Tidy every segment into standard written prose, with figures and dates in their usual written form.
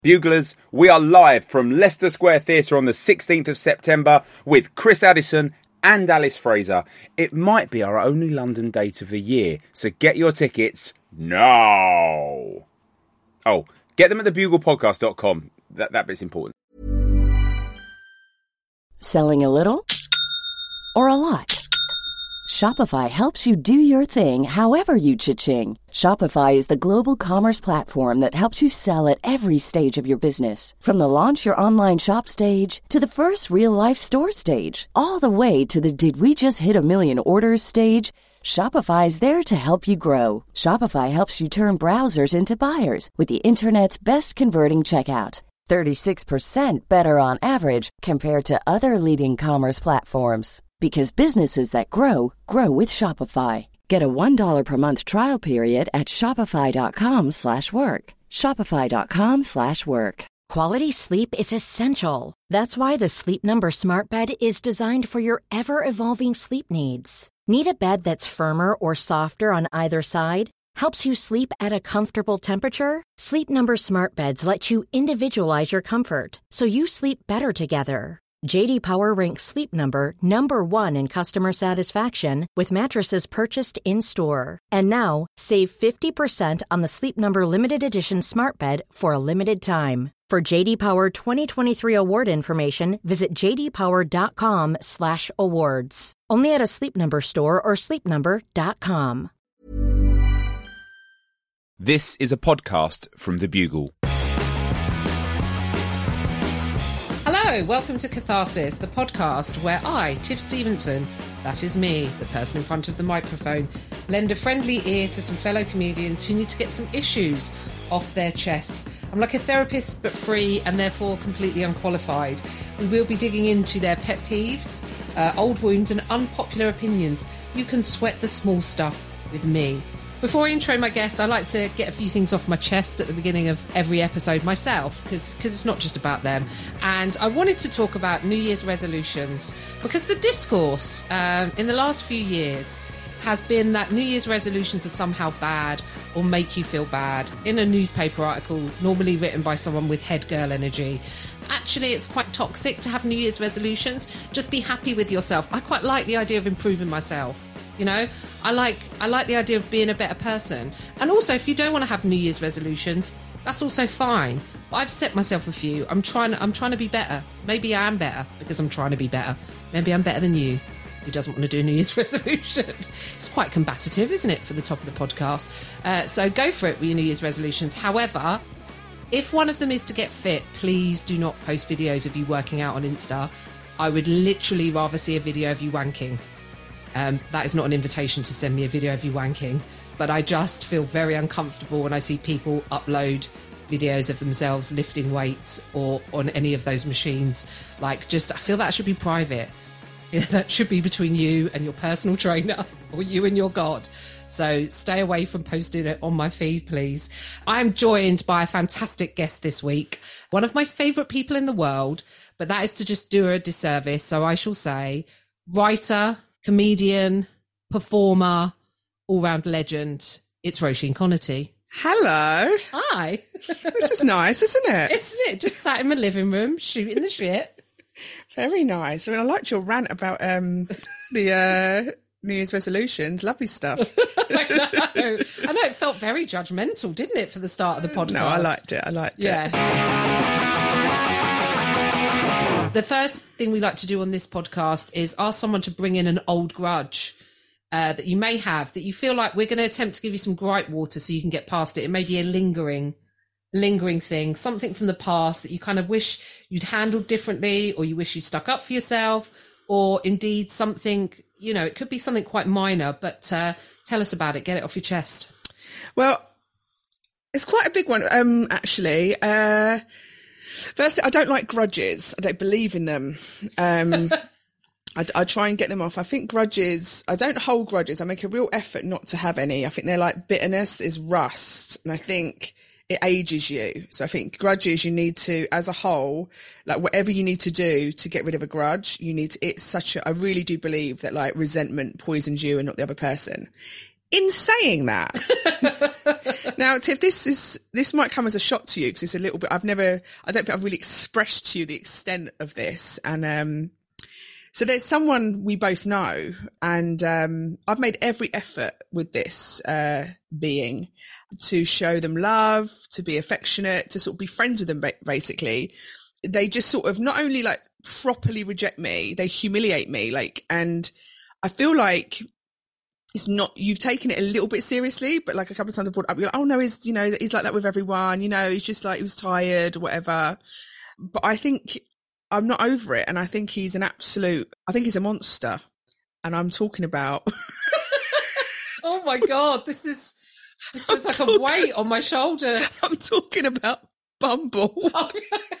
Buglers, we are live from Leicester Square Theatre on the 16th of September with Chris Addison and Alice Fraser. It might be our only London date of the year, so get your tickets now. Oh, get them at thebuglepodcast.com. That bit's important. Selling a little or a lot? Shopify helps you do your thing however you cha-ching. Shopify is the global commerce platform that helps you sell at every stage of your business. From the launch your online shop stage to the first real-life store stage, all the way to the did we just hit a million orders stage. Shopify is there to help you grow. Shopify helps you turn browsers into buyers with the internet's best converting checkout. 36% better on average compared to other leading commerce platforms. Because businesses that grow, grow with Shopify. Get a $1 per month trial period at shopify.com/work. Shopify.com/work. Quality sleep is essential. That's why the Sleep Number Smart Bed is designed for your ever-evolving sleep needs. Need a bed that's firmer or softer on either side? Helps you sleep at a comfortable temperature? Sleep Number Smart Beds let you individualize your comfort, so you sleep better together. J.D. Power ranks Sleep Number number 1 in customer satisfaction with mattresses purchased in-store. And now, save 50% on the Sleep Number Limited Edition Smart Bed for a limited time. For J.D. Power 2023 award information, visit jdpower.com/awards. Only at a Sleep Number store or sleepnumber.com. This is a podcast from The Bugle. Hello, welcome to Catharsis, the podcast where I, Tiff Stevenson, that is me, the person in front of the microphone, lend a friendly ear to some fellow comedians who need to get some issues off their chests. I'm like a therapist, but free and therefore completely unqualified. We will be digging into their pet peeves, old wounds and unpopular opinions. You can sweat the small stuff with me. Before I intro my guests, I like to get a few things off my chest at the beginning of every episode myself, because it's not just about them. And I wanted to talk about New Year's resolutions, because the discourse in the last few years has been that New Year's resolutions are somehow bad or make you feel bad. In a newspaper article, normally written by someone with head girl energy. Actually, it's quite toxic to have New Year's resolutions. Just be happy with yourself. I quite like the idea of improving myself. You know, I like the idea of being a better person. And also, if you don't want to have New Year's resolutions, that's also fine. But I've set myself a few. I'm trying to be better. Maybe I am better because I'm trying to be better. Maybe I'm better than you, who doesn't want to do a New Year's resolution. It's quite combative, isn't it, for the top of the podcast? So go for it with your New Year's resolutions. However, if one of them is to get fit, please do not post videos of you working out on Insta. I would literally rather see a video of you wanking. That is not an invitation to send me a video of you wanking, but I just feel very uncomfortable when I see people upload videos of themselves lifting weights or on any of those machines. I feel that should be private. That should be between you and your personal trainer, or you and your God. So stay away from posting it on my feed, please. I'm joined by a fantastic guest this week, one of my favourite people in the world, but that is to just do her a disservice. So I shall say writer, comedian, performer, all-round legend. It's Roisin Conaty. Hello. Hi. This is nice, isn't it? Isn't it? Just sat in my living room, shooting the shit. Very nice. I mean, I liked your rant about the New Year's resolutions. Lovely stuff. I know, it felt very judgmental, didn't it, for the start of the podcast? No, I liked it. Yeah. The first thing we like to do on this podcast is ask someone to bring in an old grudge that you may have, that you feel like we're going to attempt to give you some gripe water so you can get past it. It may be a lingering thing, something from the past that you kind of wish you'd handled differently, or you wish you'd stuck up for yourself, or indeed something, you know, it could be something quite minor, but tell us about it. Get it off your chest. Well, it's quite a big one, actually. Firstly, I don't like grudges. I don't believe in them. I try and get them off. I think grudges, I don't hold grudges. I make a real effort not to have any. I think they're like bitterness is rust. And I think it ages you. So I think grudges, you need to, as a whole, like whatever you need to do to get rid of a grudge, you need to, it's such a, I really do believe that like resentment poisons you and not the other person. In saying that, now, Tiff, this might come as a shock to you because it's a little bit. I don't think I've really expressed to you the extent of this. And so there's someone we both know, and I've made every effort with this being to show them love, to be affectionate, to sort of be friends with them. Basically, they just sort of not only like properly reject me, they humiliate me. Like, and I feel like. It's not, you've taken it a little bit seriously, but like a couple of times I brought it up, you're like, oh no, he's like that with everyone, he's just like, he was tired or whatever. But I think I'm not over it. And I think he's I think he's a monster. And I'm talking about. Oh my God, this was like a weight on my shoulders. I'm talking about Bumble. Oh.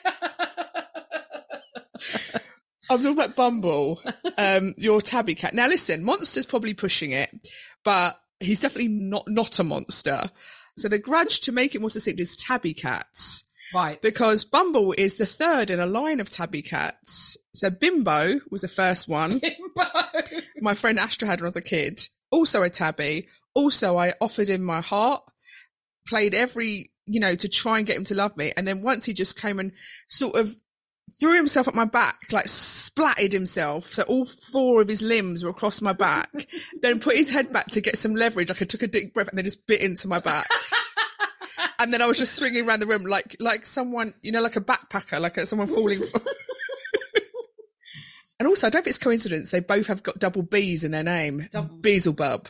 I'm talking about Bumble, your tabby cat. Now, listen, Monster's probably pushing it, but he's definitely not a monster. So the grudge to make it more succinct is tabby cats. Right. Because Bumble is the third in a line of tabby cats. So Bimbo was the first one. Bimbo. My friend Astra had when I was a kid. Also a tabby. Also, I offered him my heart, played every, to try and get him to love me. And then once he just came and sort of threw himself at my back, like splatted himself. So all four of his limbs were across my back. Then put his head back to get some leverage. Like I took a deep breath and then just bit into my back. And then I was just swinging around the room like someone, like a backpacker, like someone falling. And also, I don't think it's coincidence. They both have got double B's in their name. Beelzebub.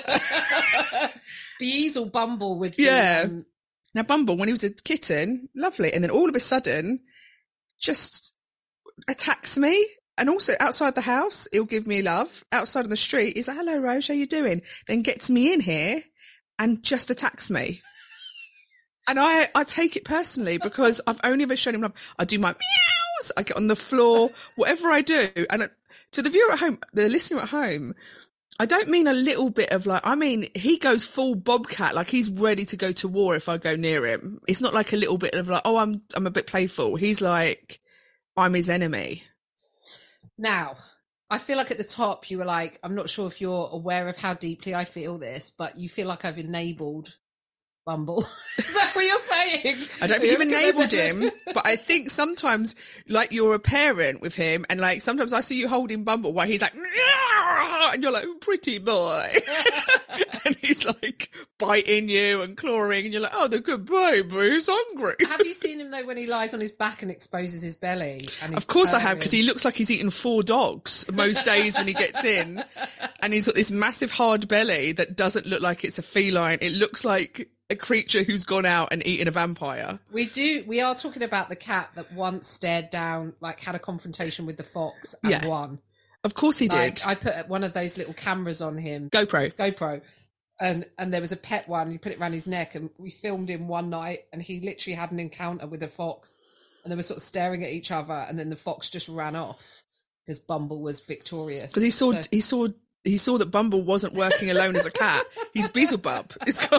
Beelzebumble with Now, Bumble, when he was a kitten, lovely. And then all of a sudden, just attacks me. And also outside the house, he'll give me love. Outside on the street, he's like, hello, Rose, how you doing? Then gets me in here and just attacks me. And I take it personally because I've only ever shown him love. I do my meows, I get on the floor, whatever I do. And to the viewer at home, the listener at home, I don't mean a little bit of he goes full bobcat, like he's ready to go to war if I go near him. It's not like a little bit of like, oh, I'm a bit playful. He's like, I'm his enemy. Now, I feel like at the top you were like, I'm not sure if you're aware of how deeply I feel this, but you feel like I've enabled Bumble. Is that what you're saying? I don't think you've enabled him, but I think sometimes, like, you're a parent with him, and like sometimes I see you holding Bumble while he's like, and you're like, pretty boy, and he's like biting you and clawing, and you're like, oh, the good baby, he's hungry. Have you seen him though when he lies on his back and exposes his belly? And of course I have, because he looks like he's eaten 4 dogs most days when he gets in, and he's got this massive hard belly that doesn't look like it's a feline. It looks like a creature who's gone out and eaten a vampire. We are talking about the cat that once stared down, like had a confrontation with the fox and won. Of course he did. I put one of those little cameras on him. GoPro. And there was a pet one. You put it around his neck, and we filmed him one night, and he literally had an encounter with a fox, and they were sort of staring at each other, and then the fox just ran off because Bumble was victorious. Because he saw that Bumble wasn't working alone as a cat. He's Beelzebub.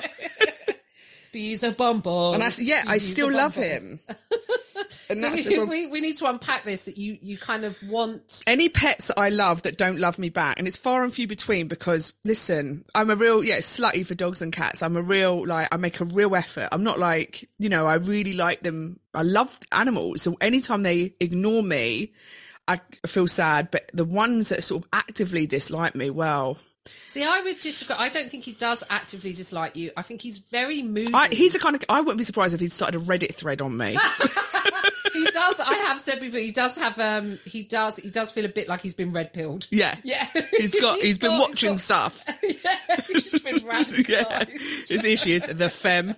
Beelzebumble. And I still love him. And so we need to unpack this, that you kind of want any pets that I love that don't love me back, and it's far and few between, because listen, I'm a real slutty for dogs and cats. I'm a real I make a real effort. I'm not like, I really like them. I love animals, so anytime they ignore me, I feel sad. But the ones that sort of actively dislike me, well. See, I would disagree. I don't think he does actively dislike you. I think he's very moody. He's the kind of... I wouldn't be surprised if he'd started a Reddit thread on me. He does. I have said before, he does have... He does feel a bit like he's been red-pilled. Yeah. He's been watching stuff. Yeah, he's been radicalised. His issue is the femme.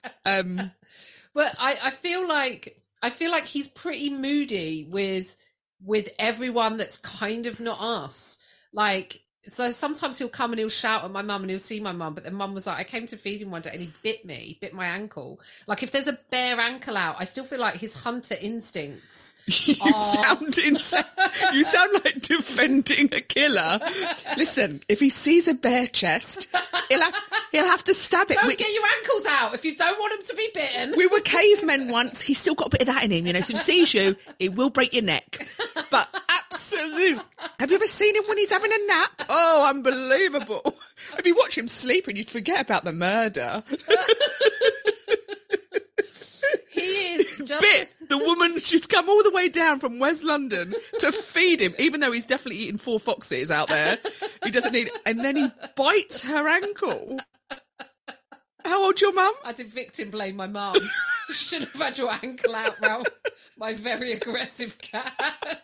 But I feel like he's pretty moody with everyone that's kind of not us. Like... So sometimes he'll come and he'll shout at my mum and he'll see my mum, but then mum was like, I came to feed him one day and he bit my ankle. Like, if there's a bare ankle out, I still feel like his hunter instincts sound insane. You sound like defending a killer. Listen, if he sees a bare chest, he'll have to stab it. Don't get your ankles out if you don't want him to be bitten. We were cavemen once. He's still got a bit of that in him, So if he sees you, it will break your neck. But Absolutely. Have you ever seen him when he's having a nap? Oh, unbelievable. If you watch him sleeping, you'd forget about the murder. He is just... The woman, she's come all the way down from West London to feed him, even though he's definitely eating 4 foxes out there. He doesn't need... And then he bites her ankle. How old's your mum? I did victim blame my mum. You should have had your ankle out, Ralph. My very aggressive cat.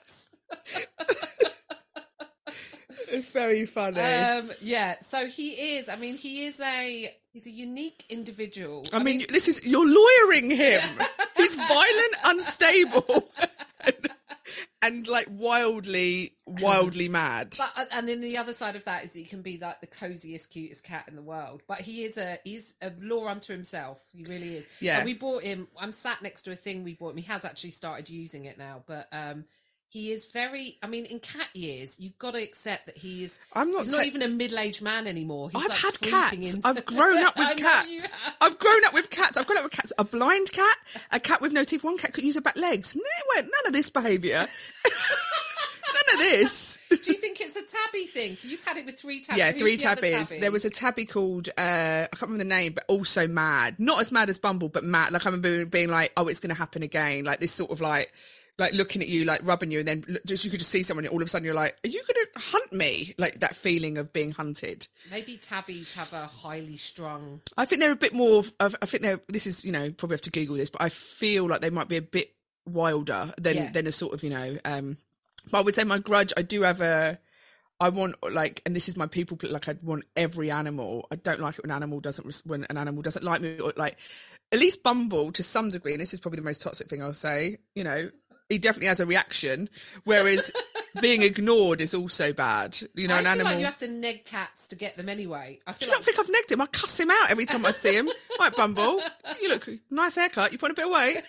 It's very funny. Yeah, so he is. I mean, he's a unique individual. I mean, you're lawyering him. He's violent, unstable, and like wildly mad. But, and then the other side of that is he can be like the coziest, cutest cat in the world. But he's a law unto himself. He really is. Yeah. And we bought him. I'm sat next to a thing we bought him. He has actually started using it now, but he is very. I mean, in cat years, you've got to accept that he's not even a middle-aged man anymore. He's I've like had creeping cats. into... I've grown up with cats. I've grown up with cats. I've grown up with cats. A blind cat, a cat with no teeth. One cat could use her back legs. None of this behaviour. None of this. Do you think it's a tabby thing? So you've had it with 3 tabbies. Yeah, Who's 3 the other tabbies. tabby? There was a tabby called, I can't remember the name, but also mad. Not as mad as Bumble, but mad. Like I remember being like, oh, it's going to happen again. Like this sort of like looking at you, like rubbing you, and then you could just see someone, and all of a sudden you're like, are you going to hunt me? Like that feeling of being hunted. Maybe tabbies have a highly strung... I think they're a bit more, this is, probably have to Google this, but I feel like they might be a bit wilder than a sort of, but I would say my grudge, I do have I want like, and this is my people, like I'd want every animal. I don't like it when an animal doesn't like me, or like, at least Bumble to some degree, and this is probably the most toxic thing I'll say, he definitely has a reaction, whereas being ignored is also bad. I an feel animal. like you have to neg cats to get them anyway. Do you not think I've negged him? I cuss him out every time I see him. Right, Bumble, you look nice haircut. You put a bit of weight.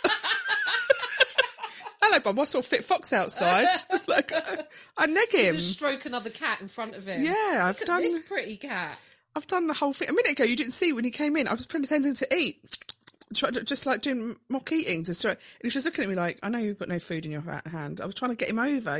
Hello, Bumble. I saw Fit Fox outside. Like, I neg him. Just stroke another cat in front of him. Yeah, I've Look at done this pretty cat. I've done the whole thing. A minute ago, you didn't see when he came in. I was pretending to eat. Just like doing mock eating. And he was just looking at me like, I know you've got no food in your hand. I was trying to get him over,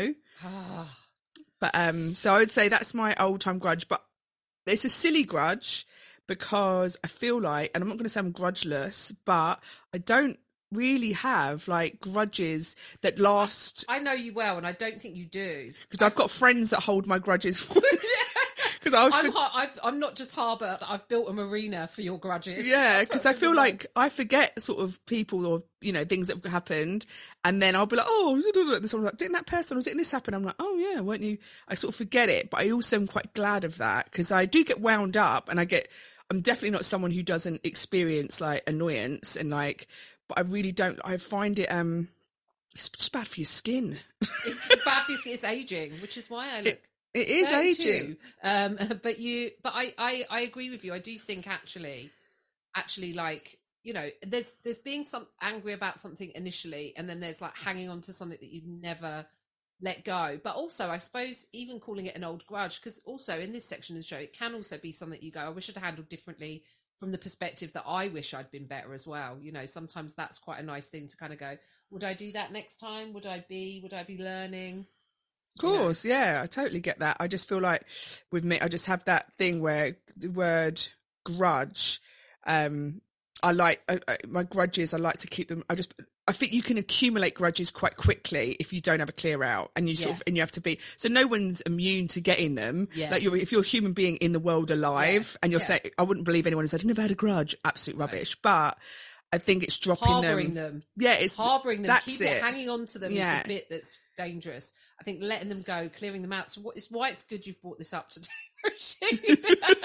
But so I would say that's my old time grudge. But it's a silly grudge because I feel like, and I'm not going to say I'm grudgeless, but I don't really have like grudges that last. I know you well, and I don't think you do. Because I've got friends that hold my grudges for me. Because I'm not just harbour. I've built a marina for your grudges. Yeah, because I feel like I forget sort of people or things that have happened, and then I'll be like, oh, and someone's like, didn't that person or didn't this happen? I'm like, oh yeah, weren't you? I sort of forget it, but I also am quite glad of that because I do get wound up, and I'm definitely not someone who doesn't experience like annoyance and like, but I really don't. I find it it's just bad for your skin. It's bad for your skin. It's aging, which is why I look. It is aging. But I agree with you. I do think actually like, there's being angry about something initially, and then there's like hanging on to something that you'd never let go. But also, I suppose even calling it an old grudge, because also in this section of the show, it can also be something you go, I wish I'd handled differently from the perspective that I wish I'd been better as well. Sometimes that's quite a nice thing to kind of go, would I do that next time? Would I be learning? Of course, yeah, I totally get that. I just feel like with me, I just have that thing where the word grudge, I like my grudges. I like to keep them. I think you can accumulate grudges quite quickly if you don't have a clear out, and you and you have to be. So no one's immune to getting them. Yeah. Like if you're a human being in the world alive, and you're saying, I wouldn't believe anyone who said, "I never had a grudge." Absolute rubbish, but. I think it's dropping harbouring them. Yeah, it's harbouring them. That's Keep it. Hanging on to them is the bit that's dangerous. I think letting them go, clearing them out. So it's why it's good you've brought this up today, Roisin.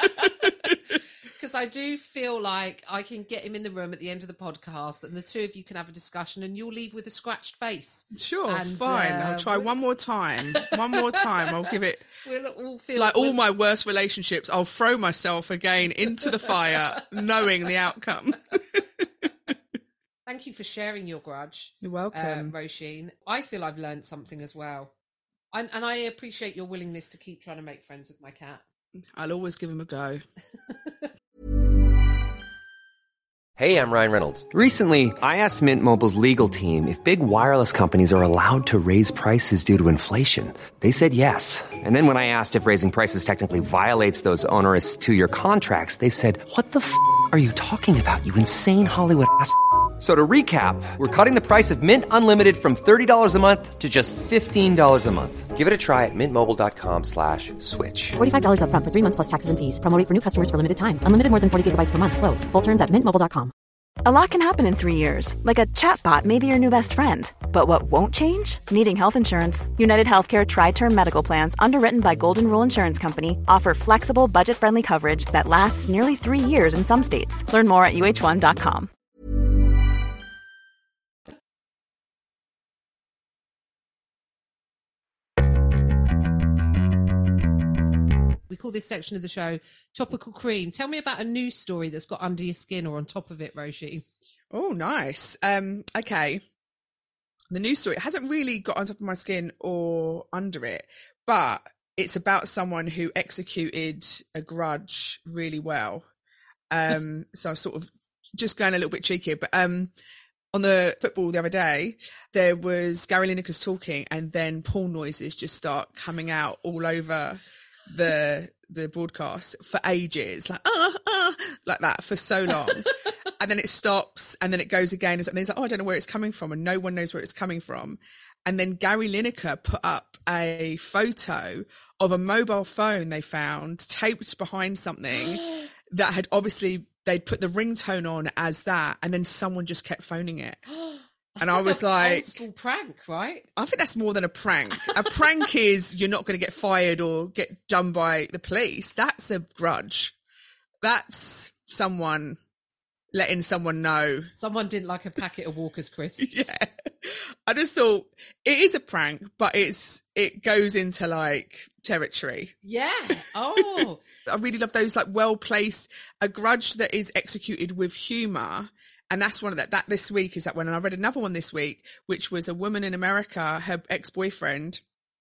Because I do feel like I can get him in the room at the end of the podcast, and the two of you can have a discussion, and you'll leave with a scratched face. Sure, fine. I'll try one more time. I'll give it. We'll all feel like all my worst relationships. I'll throw myself again into the fire, knowing the outcome. Thank you for sharing your grudge. You're welcome, Roisin. I feel I've learned something as well. And I appreciate your willingness to keep trying to make friends with my cat. I'll always give him a go. Hey, I'm Ryan Reynolds. Recently, I asked Mint Mobile's legal team if big wireless companies are allowed to raise prices due to inflation. They said yes. And then when I asked if raising prices technically violates those onerous 2-year contracts, they said, "What the f*** are you talking about, you insane Hollywood ass?" So to recap, we're cutting the price of Mint Unlimited from $30 a month to just $15 a month. Give it a try at mintmobile.com/switch. $45 up front for 3 months plus taxes and fees. Promo rate for new customers for limited time. Unlimited more than 40 gigabytes per month. Slows full terms at mintmobile.com. A lot can happen in 3 years, like a chatbot may be your new best friend. But what won't change? Needing health insurance. United Healthcare Tri-Term Medical Plans, underwritten by Golden Rule Insurance Company, offer flexible, budget-friendly coverage that lasts nearly 3 years in some states. Learn more at uh1.com. We call this section of the show Topical Cream. Tell me about a news story that's got under your skin or on top of it, Roisin. Oh, nice. Okay. The news story hasn't really got on top of my skin or under it, but it's about someone who executed a grudge really well. So I'm sort of just going a little bit cheeky, but on the football the other day, there was Gary Lineker's talking, and then porn noises just start coming out all over the broadcast for ages, like that for so long. And then it stops, and then it goes again, and he's like, "Oh, I don't know where it's coming from," and no one knows where it's coming from. And then Gary Lineker put up a photo of a mobile phone they found taped behind something that had obviously, they'd put the ringtone on as that, and then someone just kept phoning it. And I was like, old school prank, right? I think that's more than a prank. A prank is you're not going to get fired or get done by the police. That's a grudge. That's someone letting someone know. Someone didn't like a packet of Walker's crisps. Yeah. I just thought it is a prank, but it goes into like territory. Yeah. Oh. I really love those like well placed, a grudge that is executed with humour. And that's one of that this week is that one. And I read another one this week, which was a woman in America, her ex-boyfriend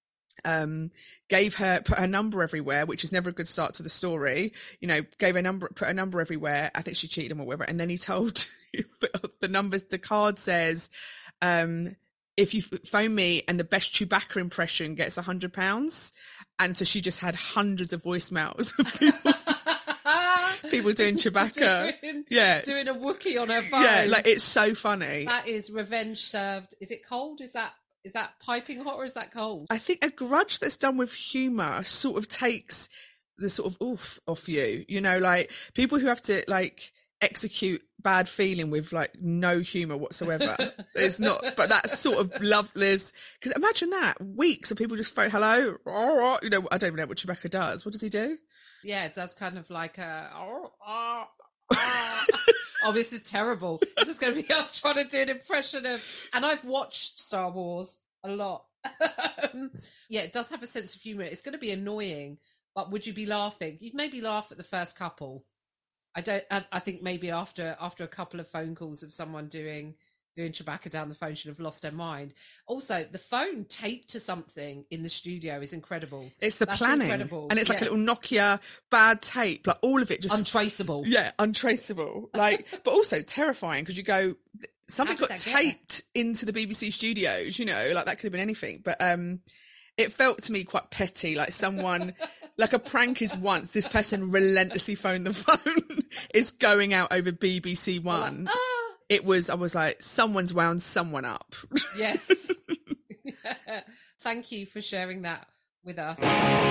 put her number everywhere, which is never a good start to the story. You know, put her number everywhere. I think she cheated him or whatever. And then he told the card says, if you phone me and the best Chewbacca impression gets £100. And so she just had hundreds of voicemails of people doing Chewbacca. Doing a Wookiee on her phone. Yeah, like it's so funny. That is revenge served. Is it cold? Is that piping hot or is that cold? I think a grudge that's done with humour sort of takes the sort of oof off you. You know, like people who have to like execute bad feeling with like no humour whatsoever. It's not, but that's sort of loveless. Because imagine that, weeks of people just phone hello. You know, I don't even know what Chewbacca does. What does he do? Yeah, it does kind of like a. Oh, this is terrible. It's just going to be us trying to do an impression of. And I've watched Star Wars a lot. Yeah, it does have a sense of humour. It's going to be annoying, but would you be laughing? You'd maybe laugh at the first couple. I think maybe after a couple of phone calls of someone doing Chewbacca down the phone should have lost their mind. Also, the phone taped to something in the studio is incredible. That's planning. Incredible. And it's like a little Nokia bad tape, like all of it just untraceable. Yeah, untraceable. Like, but also terrifying because you go, something got taped into the BBC studios, you know, like that could have been anything. But it felt to me quite petty, like someone, like a prank is once, this person relentlessly phoned the phone, is going out over BBC One. Like, I was like, someone's wound someone up. Yes. Thank you for sharing that with us.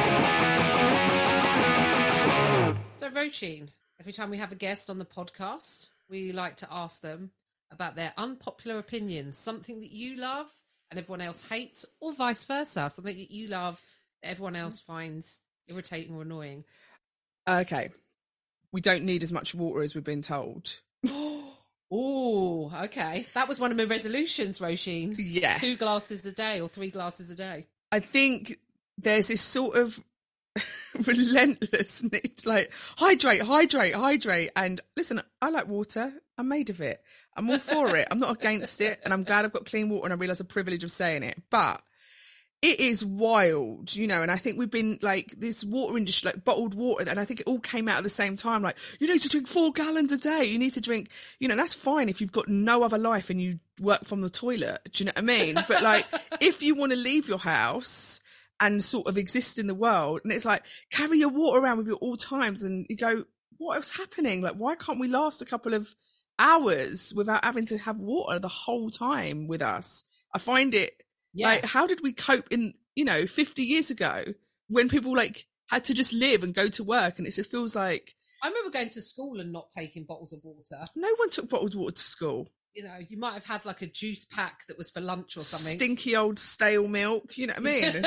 So, Roisin, every time we have a guest on the podcast, we like to ask them about their unpopular opinions, something that you love and everyone else hates, or vice versa, something that you love that everyone else finds irritating or annoying. Okay. We don't need as much water as we've been told. Oh, okay. That was one of my resolutions, Roisin. Yeah. 2 glasses a day or 3 glasses a day. I think there's this sort of relentless need, like, hydrate. And listen, I like water. I'm made of it. I'm all for it. I'm not against it. And I'm glad I've got clean water and I realise the privilege of saying it. But It is wild, you know, and I think we've been like this water industry, like bottled water, and I think it all came out at the same time. Like, you need to drink 4 gallons a day. You need to drink, you know, that's fine if you've got no other life and you work from the toilet. Do you know what I mean? But like, if you want to leave your house and sort of exist in the world, and it's like, carry your water around with you at all times, and you go, what else happening? Like, why can't we last a couple of hours without having to have water the whole time with us? I find it. Yeah. Like, how did we cope in, you know, 50 years ago when people like had to just live and go to work? And it just feels like... I remember going to school and not taking bottles of water. No one took bottled water to school. You know, you might have had like a juice pack that was for lunch or something. Stinky old stale milk, you know what I mean?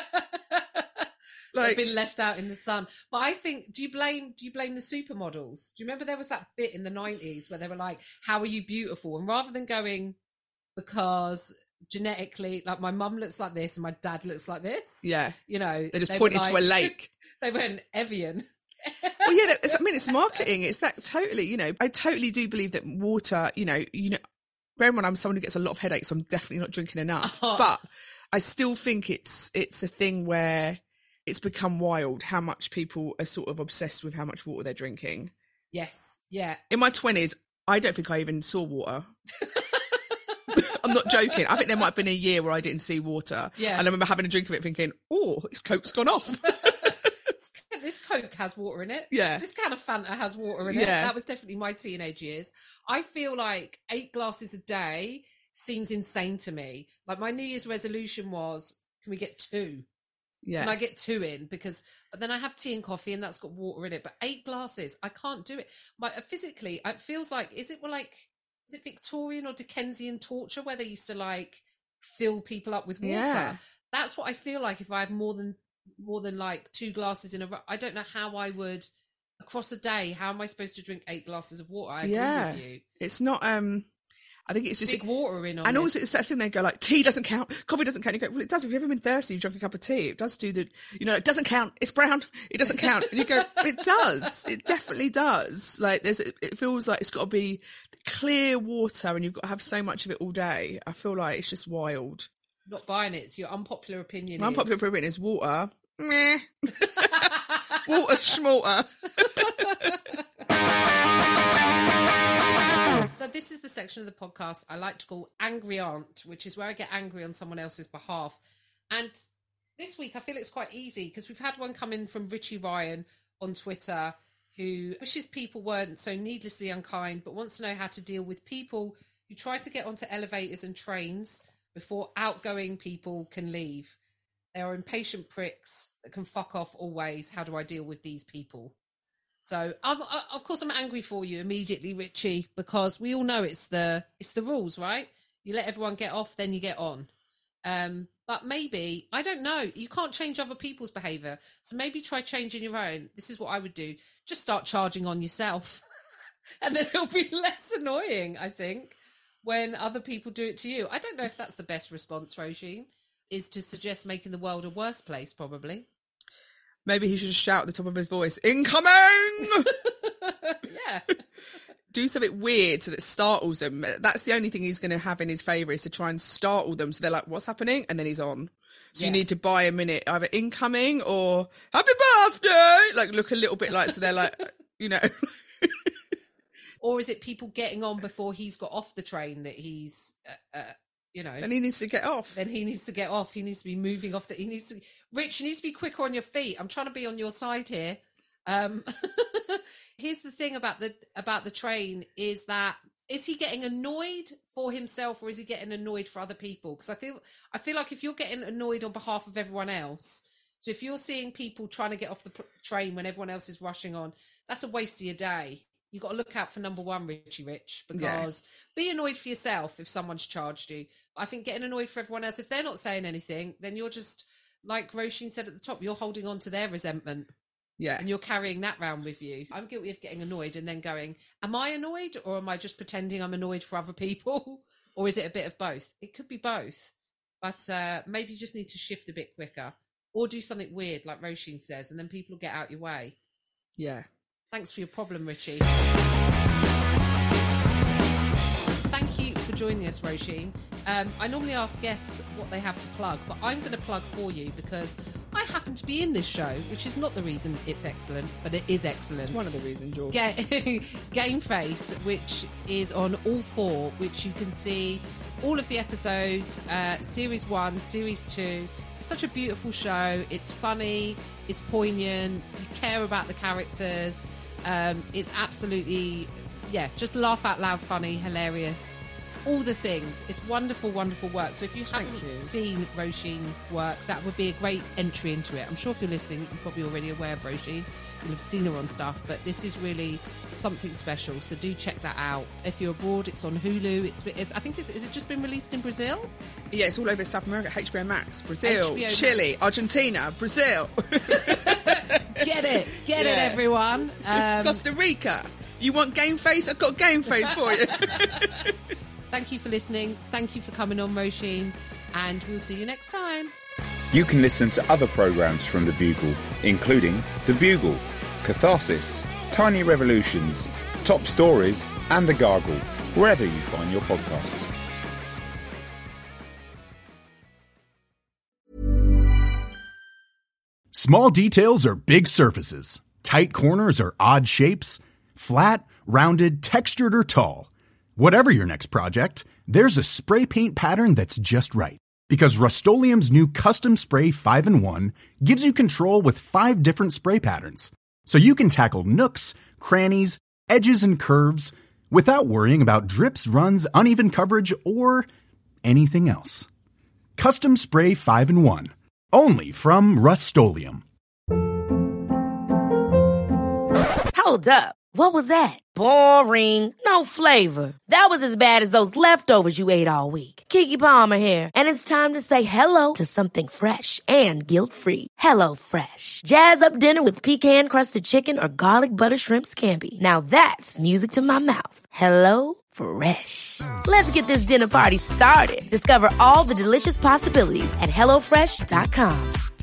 Like, been left out in the sun. But I think, do you blame the supermodels? Do you remember there was that bit in the 90s where they were like, how are you beautiful? And rather than going, because... genetically, like my mum looks like this and my dad looks like this. Yeah, you know, they just pointed to a lake. They went Evian. Well, yeah, I mean, it's marketing. It's that totally. You know, I totally do believe that water. You know. Bear in mind, I'm someone who gets a lot of headaches, so I'm definitely not drinking enough. But I still think it's a thing where it's become wild how much people are sort of obsessed with how much water they're drinking. Yes. Yeah. In my 20s, I don't think I even saw water. I'm not joking. I think there might have been a year where I didn't see water. Yeah. And I remember having a drink of it thinking, oh, this Coke's gone off. This Coke has water in it. Yeah. This can of Fanta has water in it. That was definitely my teenage years. I feel like 8 glasses a day seems insane to me. Like my New Year's resolution was, can we get 2? Yeah. Can I get 2 in? But then I have tea and coffee and that's got water in it. But 8 glasses, I can't do it. Physically, it feels like, is it Victorian or Dickensian torture where they used to like fill people up with water? Yeah. That's what I feel like if I have more than like 2 glasses in a row. I don't know how I would across a day. How am I supposed to drink 8 glasses of water? I agree with you. It's not. I think it's just big water in on and this. Also it's that thing they go like, tea doesn't count, coffee doesn't count. You go, well, it does. If you've ever been thirsty, you drink a cup of tea, it does do the, you know, it doesn't count, it's brown, it doesn't count. And you go, it does, it definitely does. Like it feels like it's got to be clear water and you've got to have so much of it all day. I feel like it's just wild. Not buying it. It's your unpopular opinion. My unpopular opinion is water. Meh. Water schmorter. So this is the section of the podcast I like to call Angry Aunt, which is where I get angry on someone else's behalf. And this week I feel it's quite easy because we've had one come in from Richie Ryan on Twitter who wishes people weren't so needlessly unkind, but wants to know how to deal with people who try to get onto elevators and trains before outgoing people can leave. They are impatient pricks that can fuck off always. How do I deal with these people? So, of course, I'm angry for you immediately, Richie, because we all know it's the rules, right? You let everyone get off, then you get on. But maybe, I don't know, you can't change other people's behaviour. So maybe try changing your own. This is what I would do. Just start charging on yourself. And then it'll be less annoying, I think, when other people do it to you. I don't know if that's the best response, Roisin, is to suggest making the world a worse place, probably. Maybe he should shout at the top of his voice, incoming! Yeah. Do something weird so that startles them. That's the only thing he's going to have in his favour is to try and startle them. So they're like, what's happening? And then he's on. So you need to buy a minute, either incoming or happy birthday! Like, look a little bit like, so they're like, you know. Or is it people getting on before he's got off the train that he's... you know, then he needs to get off. Then he needs to get off. He needs to be moving off. Rich, you need to be quicker on your feet. I'm trying to be on your side here. Here's the thing about the train is he getting annoyed for himself or is he getting annoyed for other people? Because I feel like if you're getting annoyed on behalf of everyone else, so if you're seeing people trying to get off the train when everyone else is rushing on, that's a waste of your day. You've got to look out for number one, Richie Rich, because be annoyed for yourself if someone's charged you. I think getting annoyed for everyone else, if they're not saying anything, then you're just, like Roisin said at the top, you're holding on to their resentment. Yeah. And you're carrying that round with you. I'm guilty of getting annoyed and then going, am I annoyed or am I just pretending I'm annoyed for other people? Or is it a bit of both? It could be both. But maybe you just need to shift a bit quicker or do something weird like Roisin says and then people will get out your way. Yeah. Thanks for your problem, Richie. Thank you for joining us, Roisin. I normally ask guests what they have to plug, but I'm going to plug for you because I happen to be in this show, which is not the reason it's excellent, but it is excellent. It's one of the reasons, George. Game Face, which is on All 4, which you can see all of the episodes, Series 1, Series 2. It's such a beautiful show. It's funny, it's poignant, you care about the characters. It's absolutely, just laugh out loud, funny, hilarious. All the things. It's wonderful, wonderful work. So if you haven't seen Roisin's work, that would be a great entry into it. I'm sure if you're listening, you're probably already aware of Roisin. You'll have seen her on stuff, but this is really something special. So do check that out. If you're abroad, it's on Hulu. It's I think, is it just been released in Brazil? Yeah, it's all over South America. HBO Max, Brazil, HBO Chile, Max. Argentina, Brazil. Get it, everyone. Costa Rica. You want Game Face? I've got Game Face for you. Thank you for listening. Thank you for coming on, Roisin. And we'll see you next time. You can listen to other programmes from The Bugle, including The Bugle, Catharsis, Tiny Revolutions, Top Stories, and The Gargle, wherever you find your podcasts. Small details are big surfaces. Tight corners are odd shapes. Flat, rounded, textured, or tall. Whatever your next project, there's a spray paint pattern that's just right. Because Rust-Oleum's new Custom Spray 5-in-1 gives you control with 5 different spray patterns. So you can tackle nooks, crannies, edges, and curves without worrying about drips, runs, uneven coverage, or anything else. Custom Spray 5-in-1. Only from Rust-Oleum. Hold up. What was that? Boring. No flavor. That was as bad as those leftovers you ate all week. Keke Palmer here, and it's time to say hello to something fresh and guilt-free. Hello Fresh. Jazz up dinner with pecan-crusted chicken or garlic butter shrimp scampi. Now that's music to my mouth. Hello Fresh. Let's get this dinner party started. Discover all the delicious possibilities at HelloFresh.com.